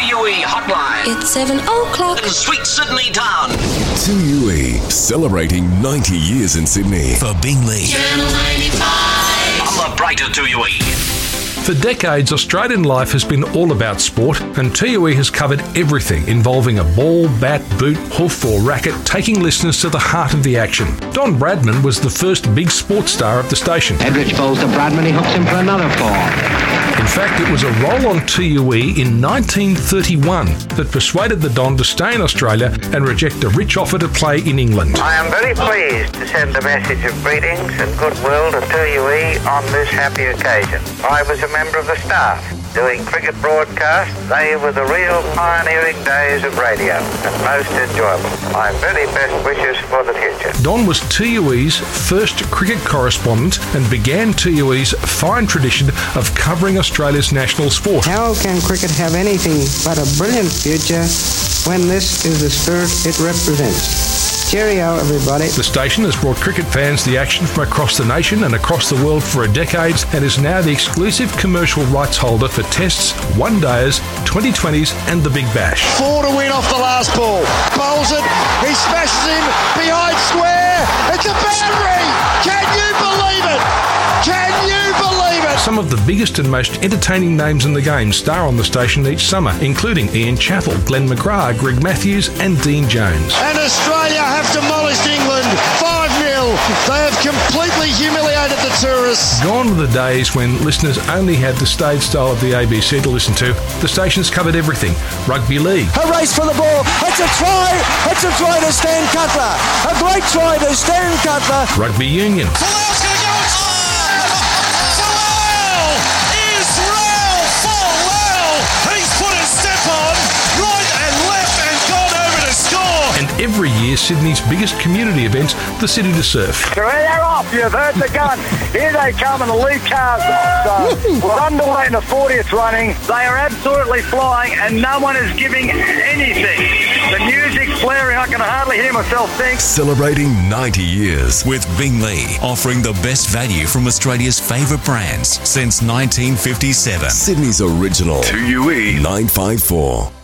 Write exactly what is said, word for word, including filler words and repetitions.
U E hotline. It's seven o'clock In sweet Sydney town. two U E, celebrating ninety years in Sydney. For Bingley. Channel ninety-five. On the brighter two U E. For decades, Australian life has been all about sport, and T U E has covered everything involving a ball, bat, boot, hoof or racket, taking listeners to the heart of the action. Don Bradman was the first big sports star of the station. Edrich bowls to Bradman, he hooks him for another four. In fact, it was a roll on T U E in nineteen thirty-one that persuaded the Don to stay in Australia and reject a rich offer to play in England. I am very pleased to send a message of greetings and goodwill to T U E on this happy occasion. I was a member of the staff doing cricket broadcasts. They were the real pioneering days of radio and most enjoyable. My very best wishes for the future. Don was T U E's first cricket correspondent and began T U E's fine tradition of covering Australia's national sport. How can cricket have anything but a brilliant future when this is the spirit it represents? Cheerio, everybody. The station has brought cricket fans the action from across the nation and across the world for decades and is now the exclusive commercial rights holder for tests, one-dayers, twenty twenties and the Big Bash. Four to win off the last ball. Bowls it. He smashes him behind square. It's a boundary. Can you believe it? Can you believe it? Some of the biggest and most entertaining names in the game star on the station each summer, including Ian Chappell, Glenn McGrath, Greg Matthews and Dean Jones. And Australia have demolished England five nil. They have completely humiliated the tourists. Gone are the days when listeners only had the stage style of the A B C to listen to. The station's covered everything. Rugby league. A race for the ball. It's a try. It's a try to Stan Cutler. A great try to Stan Cutler. Rugby union. And every year, Sydney's biggest community event, the City to Surf. They're off. You've heard the gun. Here they come, and the lead car's off. So we're underway in the fortieth running. They are absolutely flying, and no one is giving anything. The music's blaring. I can hardly hear myself think. Celebrating ninety years. With Bingley, offering the best value from Australia's favourite brands since nineteen fifty-seven. Sydney's original two U E nine five four.